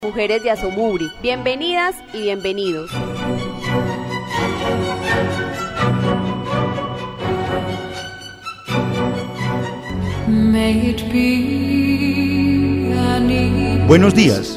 Mujeres de Azomubri, bienvenidas y bienvenidos. Buenos días.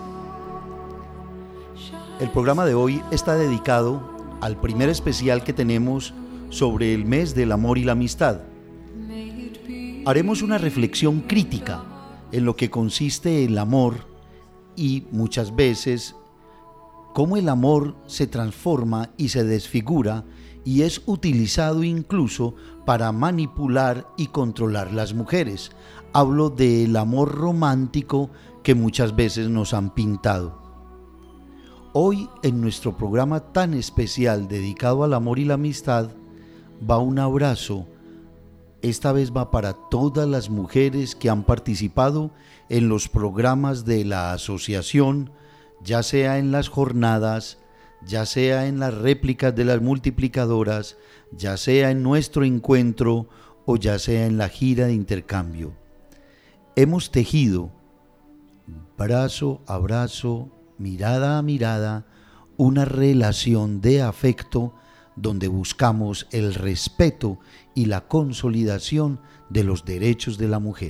El programa de hoy está dedicado al primer especial que tenemos sobre el mes del amor y la amistad. Haremos una reflexión crítica en lo que consiste el amor y muchas veces cómo el amor se transforma y se desfigura y es utilizado incluso para manipular y controlar las mujeres. Hablo del amor romántico que muchas veces nos han pintado. Hoy en nuestro programa tan especial dedicado al amor y la amistad va un abrazo. Esta vez va para todas las mujeres que han participado en los programas de la asociación, ya sea en las jornadas, ya sea en las réplicas de las multiplicadoras, ya sea en nuestro encuentro o ya sea en la gira de intercambio. Hemos tejido, brazo a brazo, mirada a mirada, una relación de afecto donde buscamos el respeto y la consolidación de los derechos de la mujer.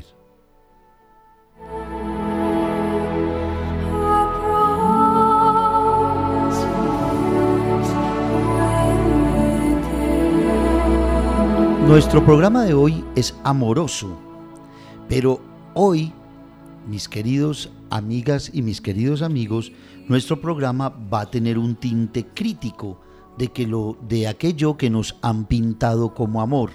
Nuestro programa de hoy es amoroso, pero hoy, mis queridos amigas y mis queridos amigos, nuestro programa va a tener un tinte crítico de aquello que nos han pintado como amor.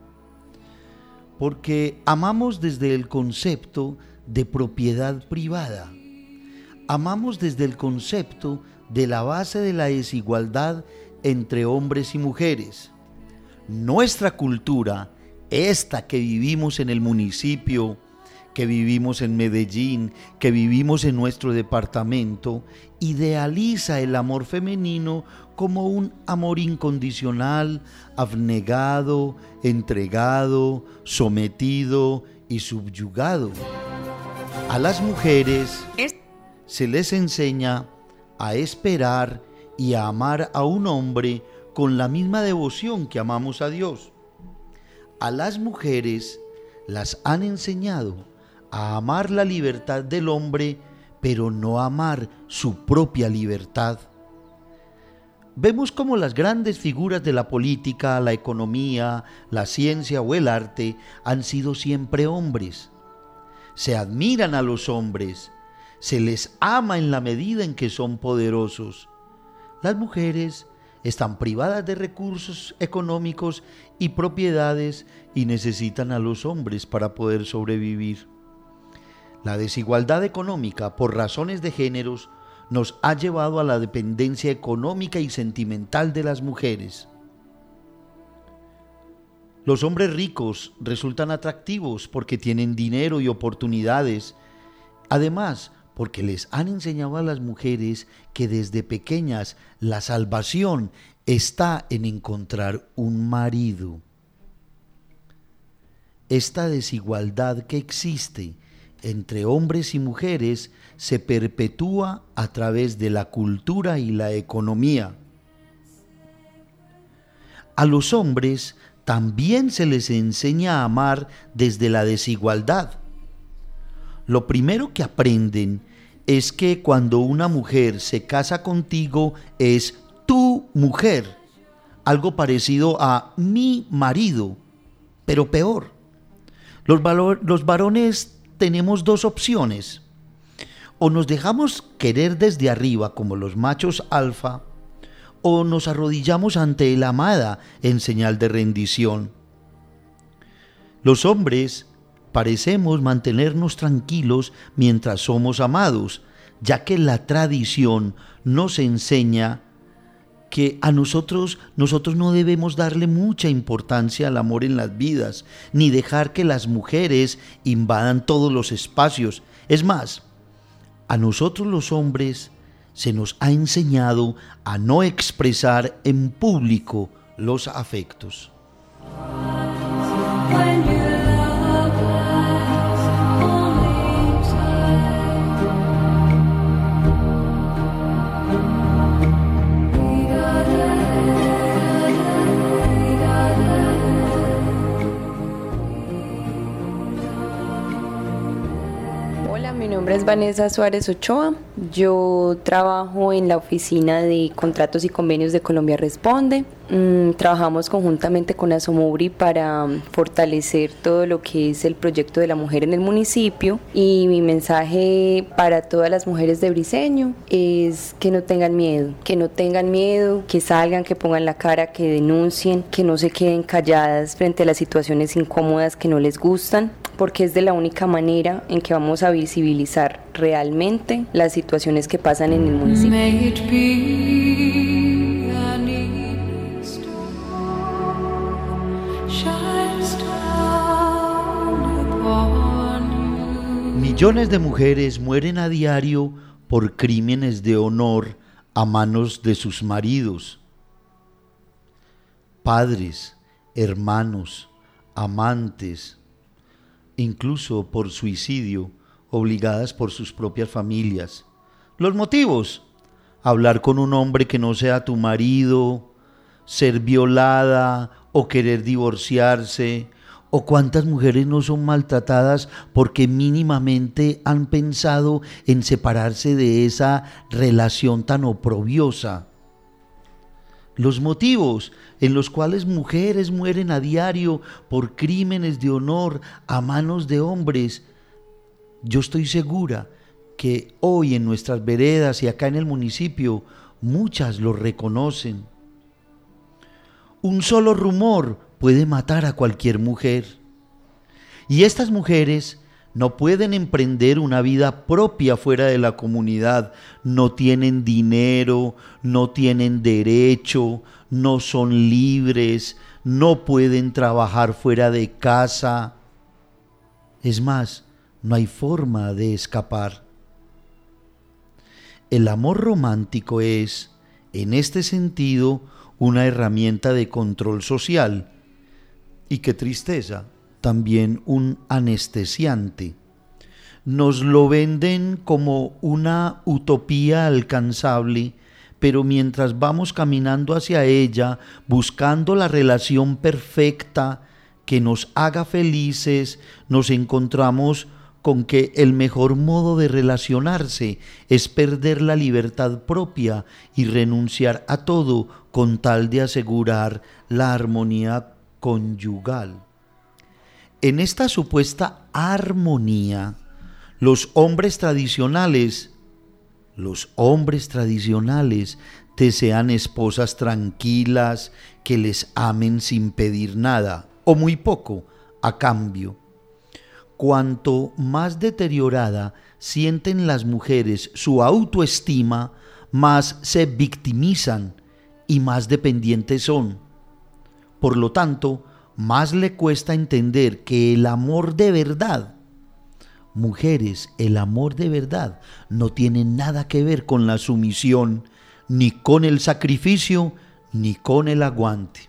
Porque amamos desde el concepto de propiedad privada. Amamos desde el concepto de la base de la desigualdad entre hombres y mujeres. Nuestra cultura, esta que vivimos en el municipio, que vivimos en Medellín, que vivimos en nuestro departamento, idealiza el amor femenino como un amor incondicional, abnegado, entregado, sometido y subyugado. A las mujeres se les enseña a esperar y a amar a un hombre con la misma devoción que amamos a Dios. A las mujeres las han enseñado a amar la libertad del hombre, pero no amar su propia libertad. Vemos cómo las grandes figuras de la política, la economía, la ciencia o el arte han sido siempre hombres. Se admiran a los hombres, se les ama en la medida en que son poderosos. Las mujeres están privadas de recursos económicos y propiedades y necesitan a los hombres para poder sobrevivir. La desigualdad económica por razones de géneros nos ha llevado a la dependencia económica y sentimental de las mujeres. Los hombres ricos resultan atractivos porque tienen dinero y oportunidades. Además, porque les han enseñado a las mujeres que desde pequeñas la salvación está en encontrar un marido. Esta desigualdad que existe entre hombres y mujeres se perpetúa a través de la cultura y la economía. A los hombres también se les enseña a amar desde la desigualdad. Lo primero que aprenden es que cuando una mujer se casa contigo es tu mujer, algo parecido a mi marido, pero peor. Los varones tenemos dos opciones: o nos dejamos querer desde arriba como los machos alfa, o nos arrodillamos ante la amada en señal de rendición. Los hombres parecemos mantenernos tranquilos mientras somos amados, ya que la tradición nos enseña que a nosotros no debemos darle mucha importancia al amor en las vidas, ni dejar que las mujeres invadan todos los espacios. Es más, a nosotros los hombres se nos ha enseñado a no expresar en público los afectos. es Vanessa Suárez Ochoa. Yo trabajo en la oficina de contratos y convenios de Colombia Responde. Trabajamos conjuntamente con Asomubri para fortalecer todo lo que es el proyecto de la mujer en el municipio, y mi mensaje para todas las mujeres de Briceño es que no tengan miedo, que salgan, que pongan la cara, que denuncien, que no se queden calladas frente a las situaciones incómodas que no les gustan, porque es de la única manera en que vamos a visibilizar realmente las situaciones que pasan en el municipio. Millones de mujeres mueren a diario por crímenes de honor a manos de sus maridos. Padres, hermanos, amantes, incluso por suicidio, obligadas por sus propias familias. Los motivos: hablar con un hombre que no sea tu marido, ser violada o querer divorciarse. ¿O cuántas mujeres no son maltratadas porque mínimamente han pensado en separarse de esa relación tan oprobiosa? Los motivos en los cuales mujeres mueren a diario por crímenes de honor a manos de hombres, yo estoy segura que hoy en nuestras veredas y acá en el municipio muchas lo reconocen. Un solo rumor puede matar a cualquier mujer. Y estas mujeres no pueden emprender una vida propia fuera de la comunidad, no tienen dinero, no tienen derecho, no son libres, no pueden trabajar fuera de casa. Es más, no hay forma de escapar. El amor romántico es, en este sentido, una herramienta de control social. Y qué tristeza, también un anestesiante. Nos lo venden como una utopía alcanzable, pero mientras vamos caminando hacia ella, buscando la relación perfecta que nos haga felices, nos encontramos con que el mejor modo de relacionarse es perder la libertad propia y renunciar a todo con tal de asegurar la armonía conyugal. En esta supuesta armonía, los hombres tradicionales desean esposas tranquilas que les amen sin pedir nada o muy poco a cambio. Cuanto más deteriorada sienten las mujeres su autoestima, más se victimizan y más dependientes son. Por lo tanto, más le cuesta entender que el amor de verdad, mujeres, el amor de verdad no tiene nada que ver con la sumisión, ni con el sacrificio, ni con el aguante.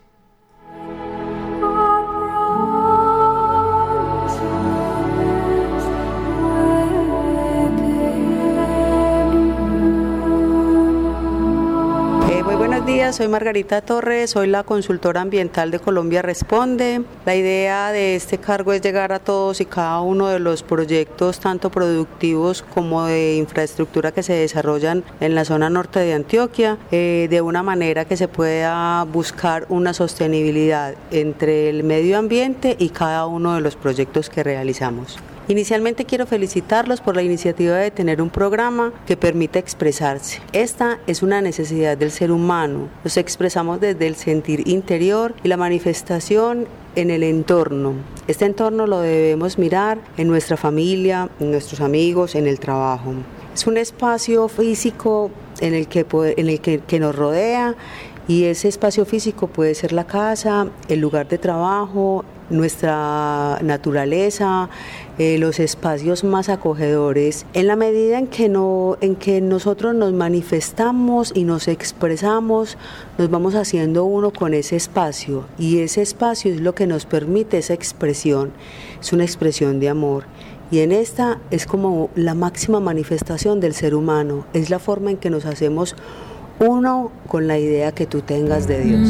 Buenos días, soy Margarita Torres, soy la consultora ambiental de Colombia Responde. La idea de este cargo es llegar a todos y cada uno de los proyectos, tanto productivos como de infraestructura que se desarrollan en la zona norte de Antioquia, de una manera que se pueda buscar una sostenibilidad entre el medio ambiente y cada uno de los proyectos que realizamos. Inicialmente quiero felicitarlos por la iniciativa de tener un programa que permita expresarse. Esta es una necesidad del ser humano. Nos expresamos desde el sentir interior y la manifestación en el entorno. Este entorno lo debemos mirar en nuestra familia, en nuestros amigos, en el trabajo. Es un espacio físico en el que nos rodea, y ese espacio físico puede ser la casa, el lugar de trabajo, nuestra naturaleza, los espacios más acogedores. En la medida en que nosotros nos manifestamos y nos expresamos, nos vamos haciendo uno con ese espacio, y ese espacio es lo que nos permite esa expresión. Es una expresión de amor. Y en esta es como la máxima manifestación del ser humano, es la forma en que nos hacemos uno con la idea que tú tengas de Dios.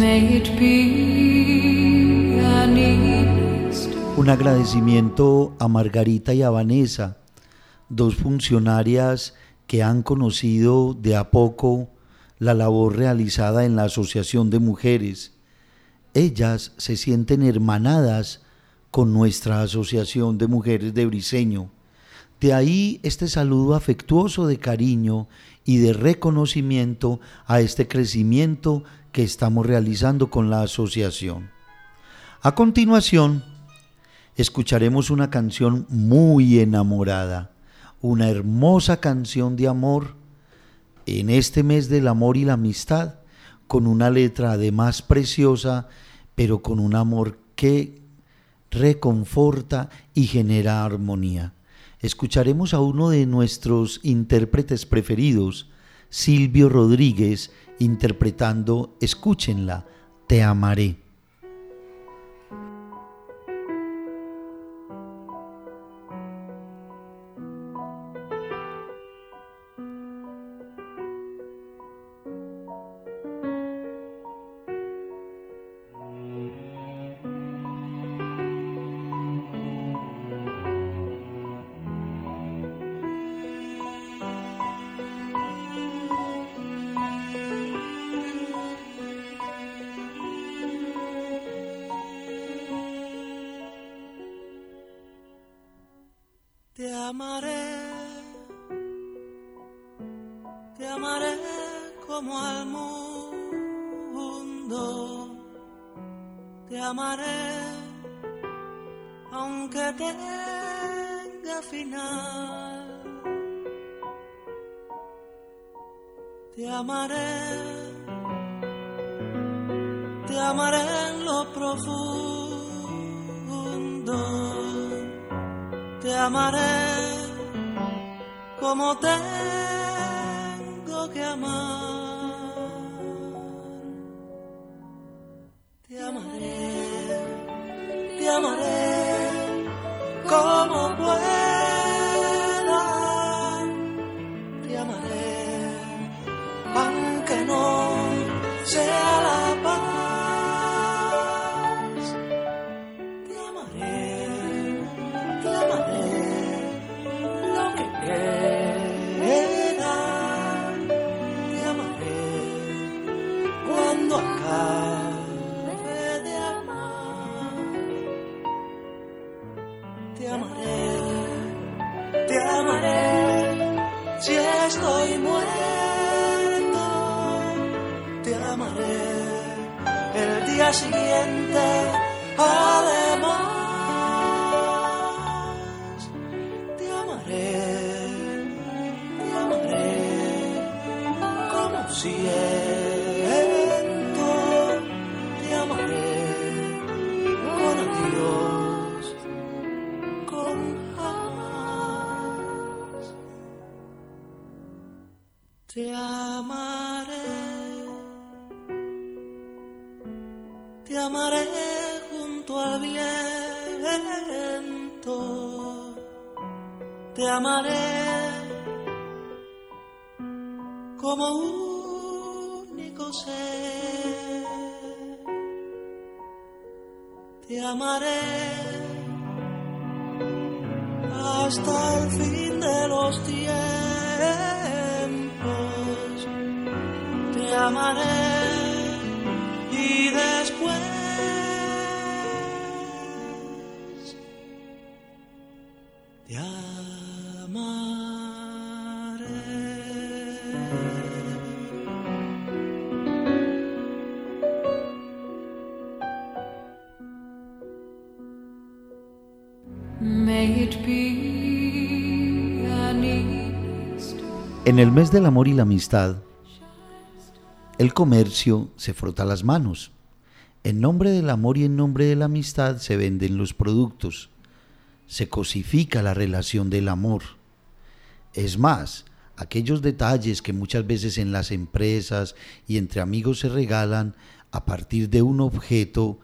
Un agradecimiento a Margarita y a Vanessa, dos funcionarias que han conocido de a poco la labor realizada en la Asociación de Mujeres. Ellas se sienten hermanadas con nuestra Asociación de Mujeres de Briceño. De ahí este saludo afectuoso de cariño y de reconocimiento a este crecimiento que estamos realizando con la asociación. A continuación, escucharemos una canción muy enamorada, una hermosa canción de amor en este mes del amor y la amistad, con una letra además preciosa, pero con un amor que reconforta y genera armonía. Escucharemos a uno de nuestros intérpretes preferidos, Silvio Rodríguez, interpretando, escúchenla, Te amaré. Te amaré como al mundo, te amaré aunque tenga final, te amaré en lo profundo, te amaré como tengo que amar, te amaré como pueda, te amaré aunque no sea la paz, te amaré lo que queda, te amaré cuando acabe de amar, te amaré si estoy muerto, te amaré el día siguiente además, te amaré como siento, te amaré con adiós, con jamás, te amaré junto al viento, te amaré como único ser, te amaré hasta el fin de los tiempos, te amaré y después te amaré. May it be an east. En el mes del amor y la amistad, el comercio se frota las manos. En nombre del amor y en nombre de la amistad se venden los productos. Se cosifica la relación del amor. Es más, aquellos detalles que muchas veces en las empresas y entre amigos se regalan a partir de un objeto,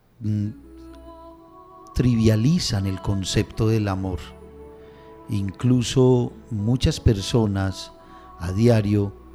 trivializan el concepto del amor. Incluso muchas personas a diario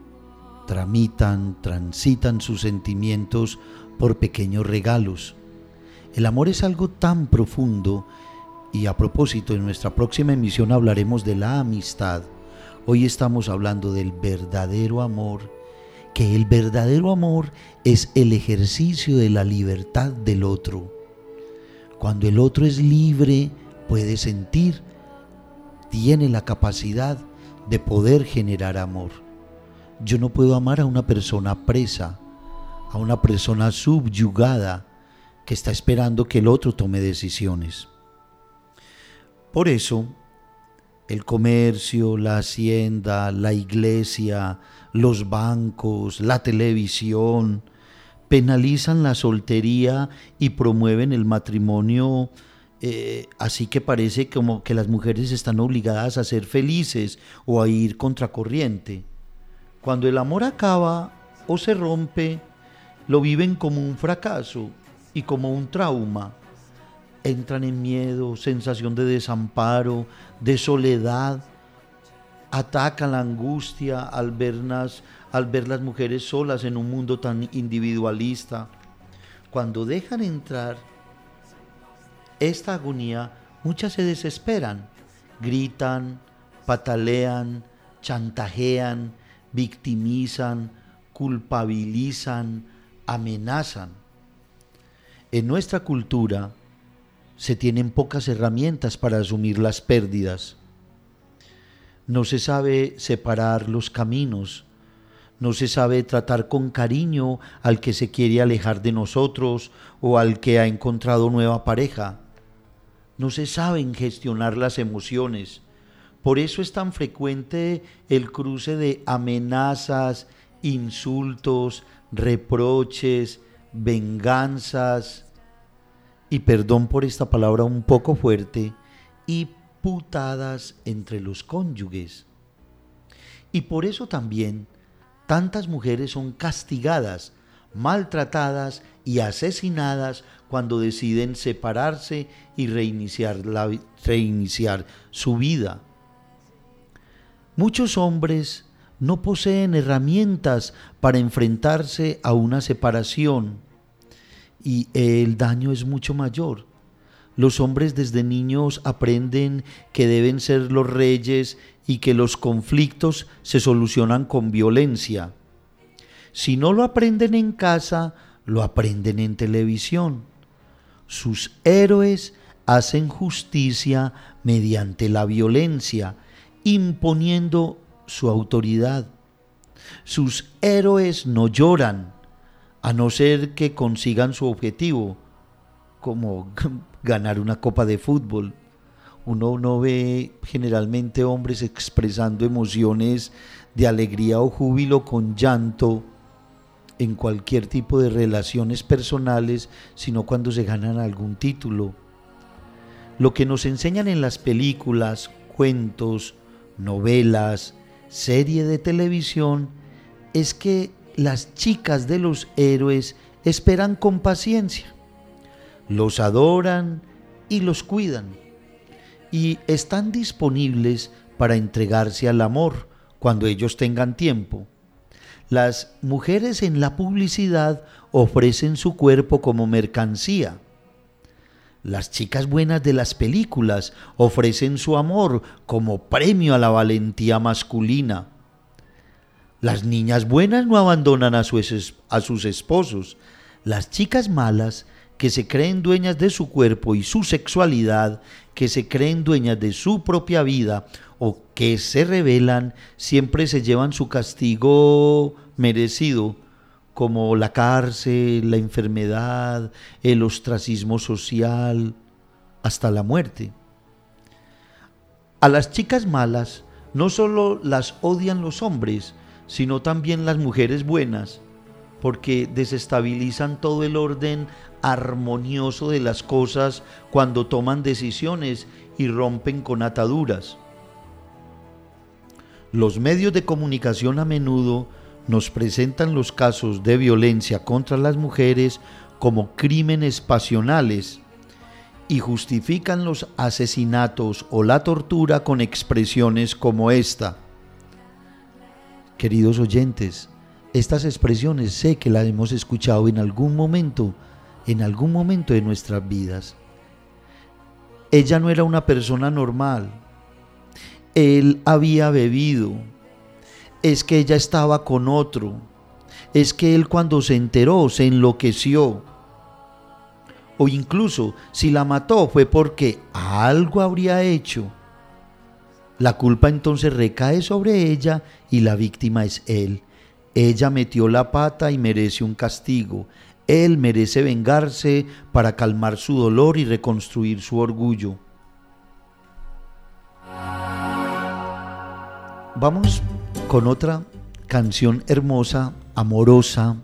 transitan sus sentimientos por pequeños regalos. El amor es algo tan profundo Y a propósito, en nuestra próxima emisión hablaremos de la amistad. Hoy estamos hablando del verdadero amor, que el verdadero amor es el ejercicio de la libertad del otro. Cuando el otro es libre, puede sentir, tiene la capacidad de poder generar amor. Yo no puedo amar a una persona presa, a una persona subyugada que está esperando que el otro tome decisiones. Por eso, el comercio, la hacienda, la iglesia, los bancos, la televisión, penalizan la soltería y promueven el matrimonio, así que parece como que las mujeres están obligadas a ser felices o a ir contracorriente. Cuando el amor acaba o se rompe, lo viven como un fracaso y como un trauma. Entran en miedo, sensación de desamparo, de soledad, atacan la angustia al ver las mujeres solas en un mundo tan individualista. Cuando dejan entrar esta agonía, muchas se desesperan, gritan, patalean, chantajean, victimizan, culpabilizan, amenazan. En nuestra cultura se tienen pocas herramientas para asumir las pérdidas. No se sabe separar los caminos, no se sabe tratar con cariño al que se quiere alejar de nosotros o al que ha encontrado nueva pareja. No se saben gestionar las emociones. Por eso es tan frecuente el cruce de amenazas, insultos, reproches, venganzas y, perdón por esta palabra un poco fuerte, y putadas entre los cónyuges. Y por eso también tantas mujeres son castigadas, maltratadas y asesinadas cuando deciden separarse y reiniciar su vida. Muchos hombres no poseen herramientas para enfrentarse a una separación y el daño es mucho mayor. Los hombres desde niños aprenden que deben ser los reyes y que los conflictos se solucionan con violencia. Si no lo aprenden en casa, lo aprenden en televisión. Sus héroes hacen justicia mediante la violencia, imponiendo su autoridad. Sus héroes no lloran, a no ser que consigan su objetivo, como ganar una copa de fútbol. Uno no ve generalmente hombres expresando emociones de alegría o júbilo con llanto en cualquier tipo de relaciones personales, sino cuando se ganan algún título. Lo que nos enseñan en las películas, cuentos, novelas, series de televisión es que las chicas de los héroes esperan con paciencia, los adoran y los cuidan, y están disponibles para entregarse al amor cuando ellos tengan tiempo. Las mujeres en la publicidad ofrecen su cuerpo como mercancía. Las chicas buenas de las películas ofrecen su amor como premio a la valentía masculina. Las niñas buenas no abandonan a sus esposos. Las chicas malas, que se creen dueñas de su cuerpo y su sexualidad, que se creen dueñas de su propia vida o que se rebelan, siempre se llevan su castigo merecido, como la cárcel, la enfermedad, el ostracismo social, hasta la muerte. A las chicas malas no solo las odian los hombres, sino también las mujeres buenas, porque desestabilizan todo el orden armonioso de las cosas cuando toman decisiones y rompen con ataduras. Los medios de comunicación a menudo nos presentan los casos de violencia contra las mujeres como crímenes pasionales y justifican los asesinatos o la tortura con expresiones como esta. Queridos oyentes, estas expresiones sé que las hemos escuchado en algún momento de nuestras vidas. ella no era una persona normal. Él había bebido. Es que ella estaba con otro. Es que él cuando se enteró se enloqueció. O incluso si la mató fue porque algo habría hecho. La culpa entonces recae sobre ella y la víctima es él. Ella metió la pata y merece un castigo. Él merece vengarse para calmar su dolor y reconstruir su orgullo. Vamos con otra canción hermosa, amorosa,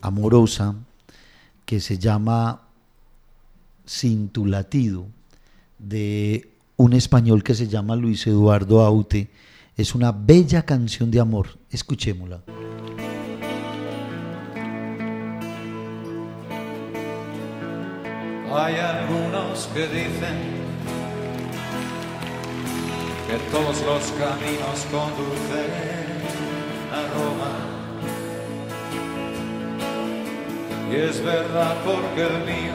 que se llama Sin tu latido, de un español que se llama Luis Eduardo Aute. Es una bella canción de amor, escuchémosla. Hay algunos que dicen que todos los caminos conducen a Roma. Y es verdad porque el mío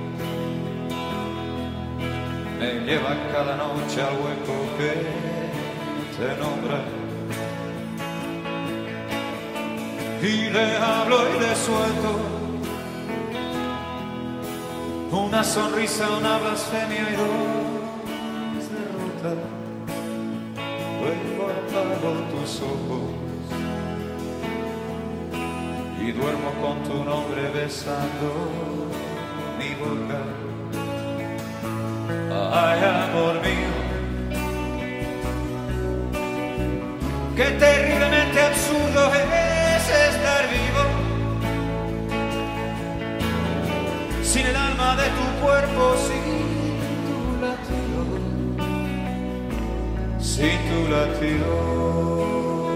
me lleva cada noche al hueco que te nombra. Y le hablo y le suelto una sonrisa, una blasfemia y dos derrotas. Luego apago tus ojos y duermo con tu nombre besando mi boca. Ay, amor mío, qué terriblemente absurdo es estar vivo sin el alma de tu cuerpo, sin tu latido, sin tu latido.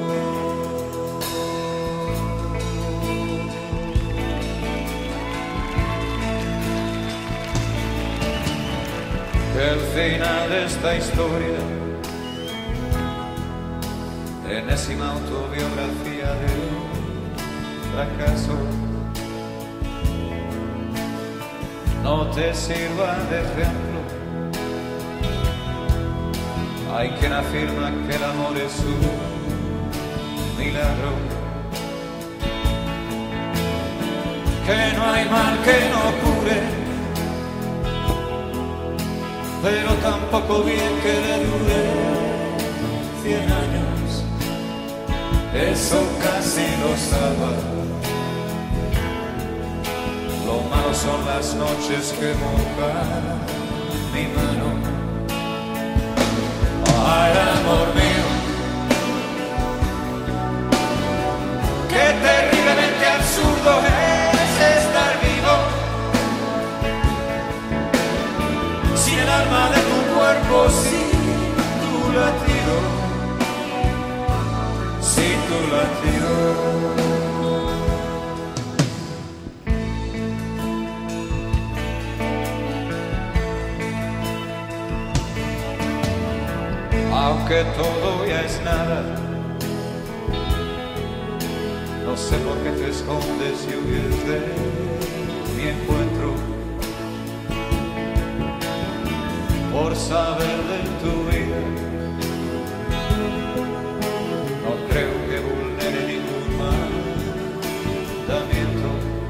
El final de esta historia, enésima autobiografía de un fracaso, no te sirva de ejemplo. Hay quien afirma que el amor es un milagro, que no hay mal que no cure, pero tampoco bien que le dure 100 años. Eso casi lo salva. Lo malo son las noches que mojan mi mano. Ay, amor mío, qué terriblemente absurdo es estar vivo sin el alma de tu cuerpo, sin tu latido, sin tu latido. Aunque todo ya es nada, no sé por qué te escondes y huyes de mi encuentro. Por saber de tu vida, no creo que vulnere ningún mandamiento.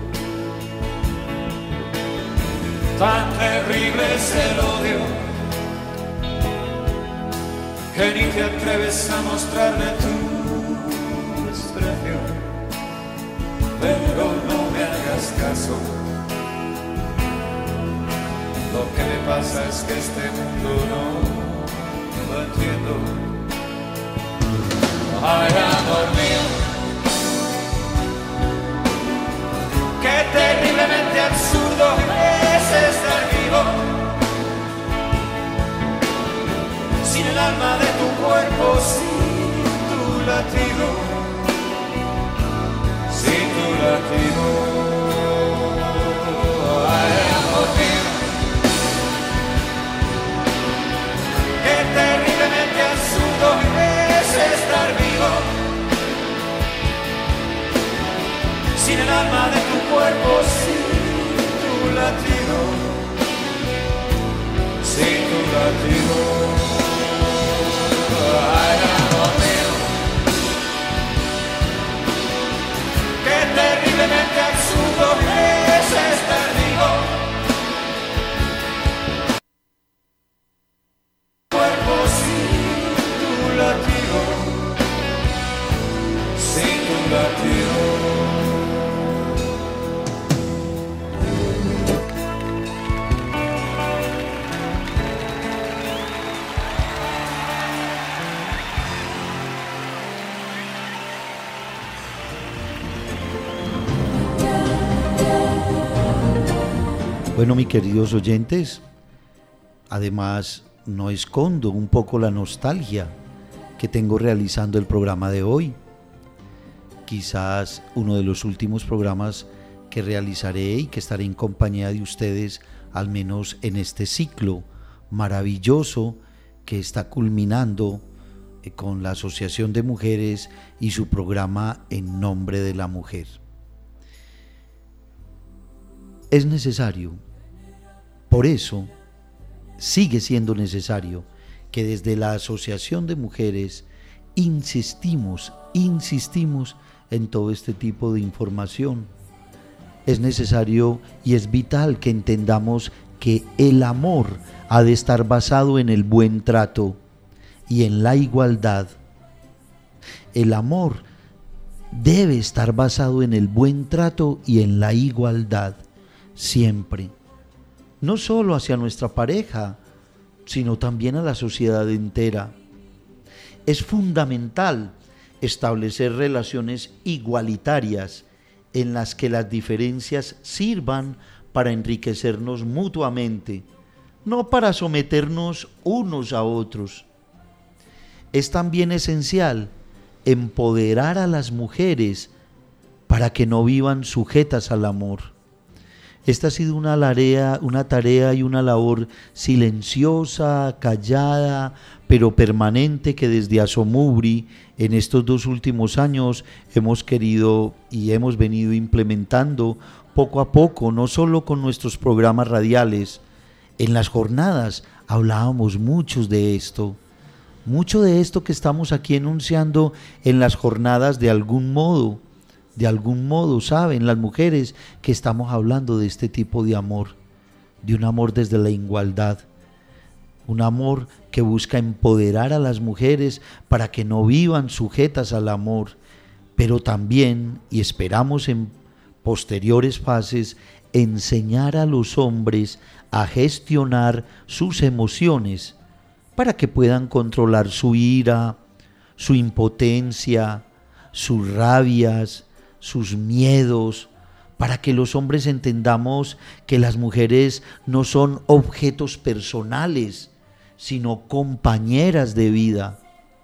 Tan terrible es el odio que ni te atreves a mostrarme tu desprecio. Pero no me hagas caso, lo que me pasa es que este mundo no lo entiendo. Ay, amor mío, qué terriblemente absurdo es estar vivo sin el alma de tu cuerpo, sin tu latido, sin tu latido. Ay, amor mío, qué terriblemente absurdo es estar vivo sin el alma de tu cuerpo, sin tu latido, sin tu latido. sin turbación. Bueno, mis queridos oyentes, además no escondo un poco la nostalgia que tengo realizando el programa de hoy. Quizás uno de los últimos programas que realizaré y que estaré en compañía de ustedes, al menos en este ciclo maravilloso que está culminando con la Asociación de Mujeres y su programa En Nombre de la Mujer. Es necesario, por eso sigue siendo necesario que desde la Asociación de Mujeres insistimos en todo este tipo de información. Es necesario y es vital que entendamos que el amor ha de estar basado en el buen trato y en la igualdad. El amor debe estar basado en el buen trato y en la igualdad. Siempre, no solo hacia nuestra pareja, sino también a la sociedad entera. Es fundamental establecer relaciones igualitarias en las que las diferencias sirvan para enriquecernos mutuamente, no para someternos unos a otros. Es también esencial empoderar a las mujeres para que no vivan sujetas al amor. Esta ha sido una tarea y una labor silenciosa, callada, pero permanente que desde Asomubri en estos 2 últimos años hemos querido y hemos venido implementando poco a poco, no solo con nuestros programas radiales. En las jornadas hablábamos mucho de esto que estamos aquí enunciando en las jornadas de algún modo, saben las mujeres que estamos hablando de este tipo de amor, de un amor desde la igualdad, un amor que busca empoderar a las mujeres para que no vivan sujetas al amor, pero también, y esperamos en posteriores fases, enseñar a los hombres a gestionar sus emociones para que puedan controlar su ira, su impotencia, sus rabias, sus miedos, para que los hombres entendamos que las mujeres no son objetos personales, sino compañeras de vida.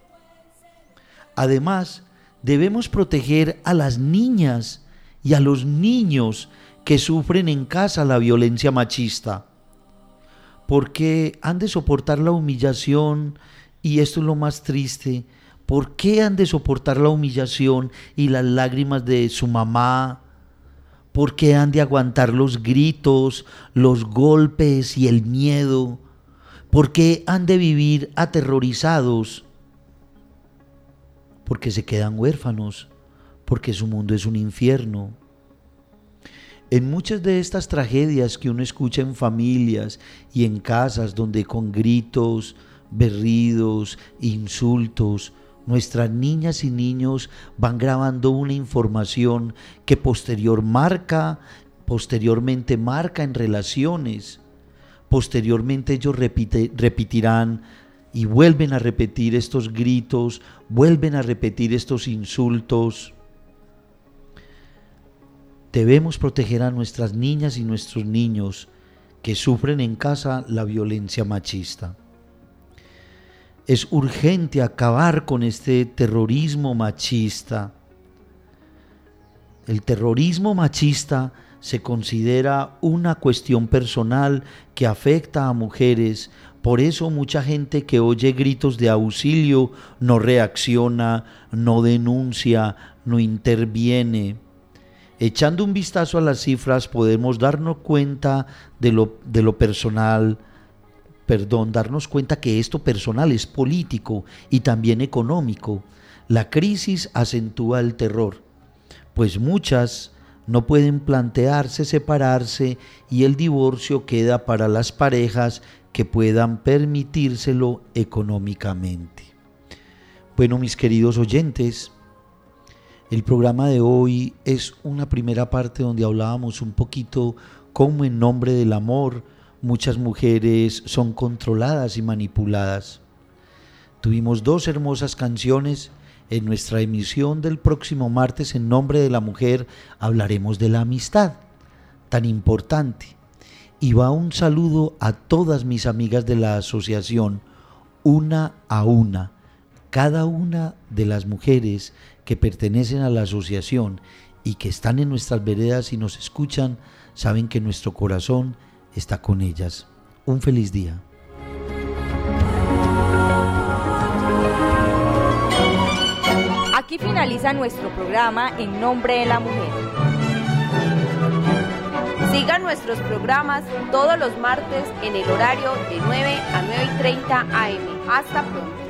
Además, debemos proteger a las niñas y a los niños que sufren en casa la violencia machista, porque han de soportar la humillación, y esto es lo más triste. ¿Por qué han de soportar la humillación y las lágrimas de su mamá? ¿Por qué han de aguantar los gritos, los golpes y el miedo? ¿Por qué han de vivir aterrorizados? Porque se quedan huérfanos, porque su mundo es un infierno. En muchas de estas tragedias que uno escucha en familias y en casas donde con gritos, berridos, insultos, nuestras niñas y niños van grabando una información que posteriormente marca en relaciones. Posteriormente ellos repetirán y vuelven a repetir estos gritos, vuelven a repetir estos insultos. Debemos proteger a nuestras niñas y nuestros niños que sufren en casa la violencia machista. Es urgente acabar con este terrorismo machista. El terrorismo machista se considera una cuestión personal que afecta a mujeres. Por eso mucha gente que oye gritos de auxilio no reacciona, no denuncia, no interviene. Echando un vistazo a las cifras podemos darnos cuenta darnos cuenta que esto personal es político y también económico. La crisis acentúa el terror, pues muchas no pueden plantearse separarse y el divorcio queda para las parejas que puedan permitírselo económicamente. Bueno, mis queridos oyentes, El programa de hoy es una primera parte donde hablábamos un poquito cómo en nombre del amor muchas mujeres son controladas y manipuladas. Tuvimos 2 hermosas canciones. En nuestra emisión del próximo martes, en nombre de la mujer, hablaremos de la amistad, tan importante. Y va un saludo a todas mis amigas de la asociación, una a una. Cada una de las mujeres que pertenecen a la asociación y que están en nuestras veredas y nos escuchan, saben que nuestro corazón está con ellas. Un feliz día. Aquí finaliza nuestro programa En Nombre de la Mujer. Sigan nuestros programas todos los martes en el horario de 9 a 9:30 am. Hasta pronto.